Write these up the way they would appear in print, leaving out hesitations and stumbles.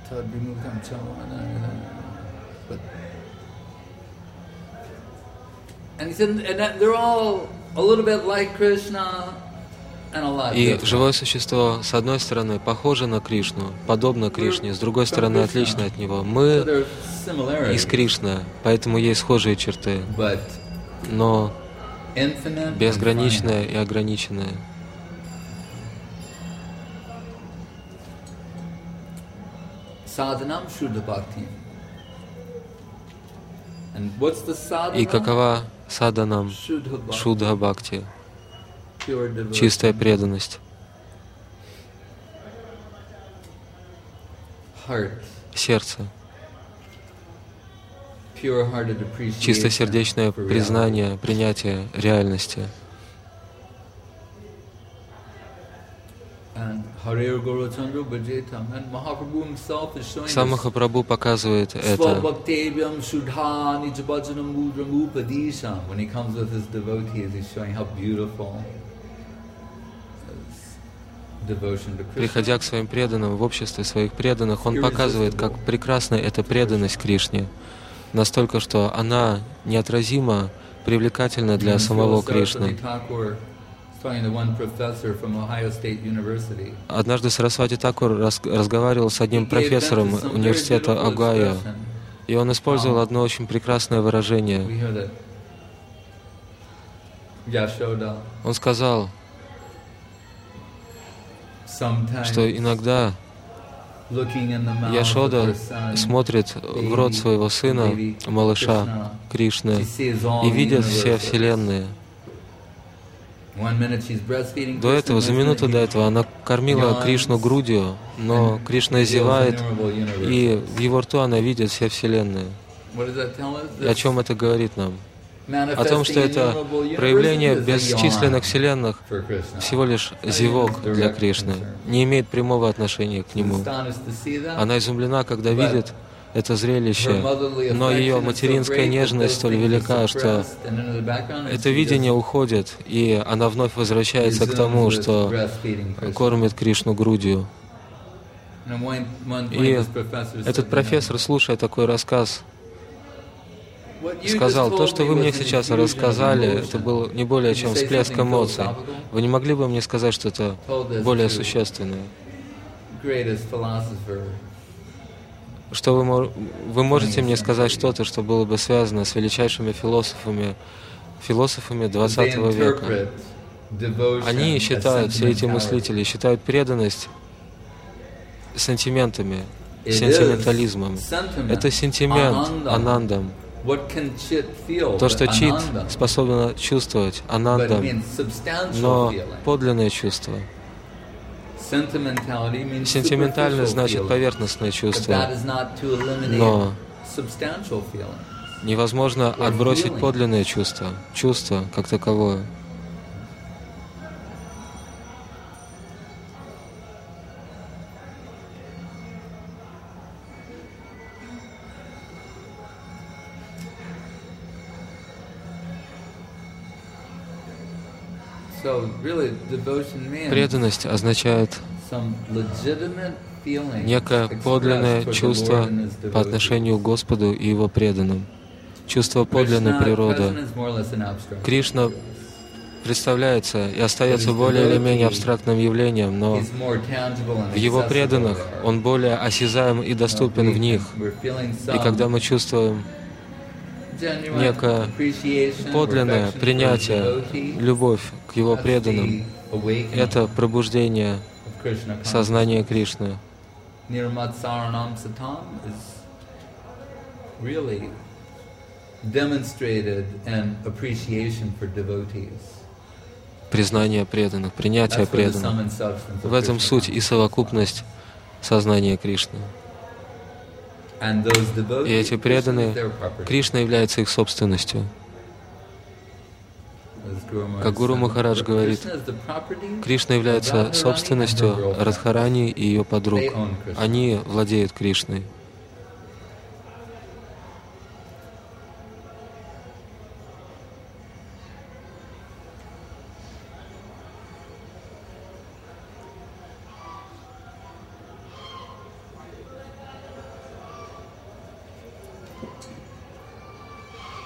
But and he said, and they're all a little bit like Krishna. И живое существо, с одной стороны, похоже на Кришну, подобно Кришне, с другой стороны, отлично от него. Мы из Кришны, поэтому есть схожие черты, но безграничное и ограниченное. И какова саданам шудха бхакти? Чистая преданность. Сердце. Чистосердечное признание, принятие реальности. Сам Махапрабху показывает это. Приходя к своим преданным, в обществе своих преданных, он показывает, как прекрасна эта преданность Кришне. Настолько, что она неотразимо привлекательна для самого Кришны. Однажды Сарасвати Такур разговаривал с одним профессором университета Огайо, и он использовал одно очень прекрасное выражение. Он сказал, что иногда Яшода смотрит в рот своего сына, малыша Кришны, и видит все вселенные. До этого, за минуту до этого, она кормила Кришну грудью, но Кришна зевает, и в его рту она видит все вселенные. И о чем это говорит нам? О том, что это проявление бесчисленных вселенных всего лишь зевок для Кришны, не имеет прямого отношения к нему. Она изумлена, когда видит это зрелище, но ее материнская нежность столь велика, что это видение уходит, и она вновь возвращается к тому, что кормит Кришну грудью. И этот профессор, слушая такой рассказ, сказал: то, что вы мне сейчас рассказали, это был не более чем всплеск эмоций. Вы не могли бы мне сказать что-то более существенное? Что вы можете мне сказать что-то, что было бы связано с величайшими философами 20 века? Они считают, все эти мыслители считают преданность сентиментами, сентиментализмом. Это сентимент, анандам. То, что чит способен чувствовать, анандам, но подлинное чувство. Сентиментальность значит поверхностное чувство, но невозможно отбросить подлинное чувство, чувство как таковое. Преданность означает некое подлинное чувство по отношению к Господу и Его преданным. Чувство подлинной природы. Кришна представляется и остается более или менее абстрактным явлением, но в Его преданных Он более осязаем и доступен в них. И когда мы чувствуем некое подлинное принятие, любовь к Его преданным, это пробуждение сознания Кришны. Признание преданных, принятие преданных. В этом суть и совокупность сознания Кришны. И эти преданные, Кришна является их собственностью. Как Гуру Махарадж говорит, Кришна является собственностью Радхарани и ее подруг. Они владеют Кришной.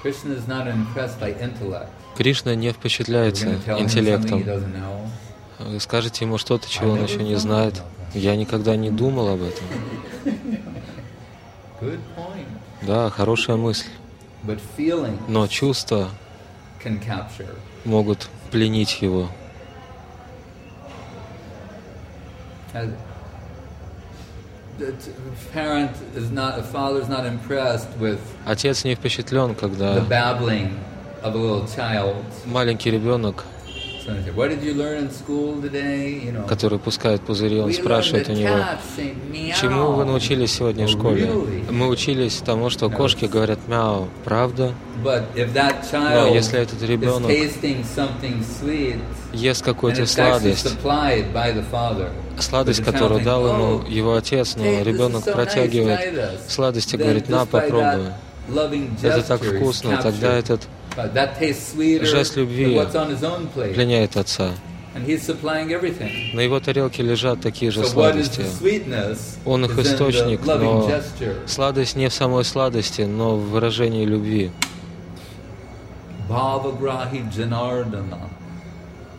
Кришна не впечатляется интеллектом. Вы скажете ему что-то, чего он еще не знает. Я никогда не думал об этом. Да, хорошая мысль. Но чувства могут пленить его. Отец не впечатлен, когда маленький ребенок, который пускает пузыри, он спрашивает у него: чему вы научились сегодня в школе? Мы учились тому, что кошки говорят мяу, правда? Но если этот ребенок ест какую-то сладость, которую дал ему его отец, но ребенок протягивает сладость и говорит: на, попробуй. Это так вкусно, тогда этот жест любви пленяет отца. На его тарелке лежат такие же сладости. Он их источник, но сладость не в самой сладости, но в выражении любви.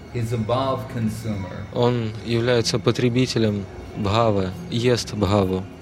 Он является потребителем бхавы, ест бхаву.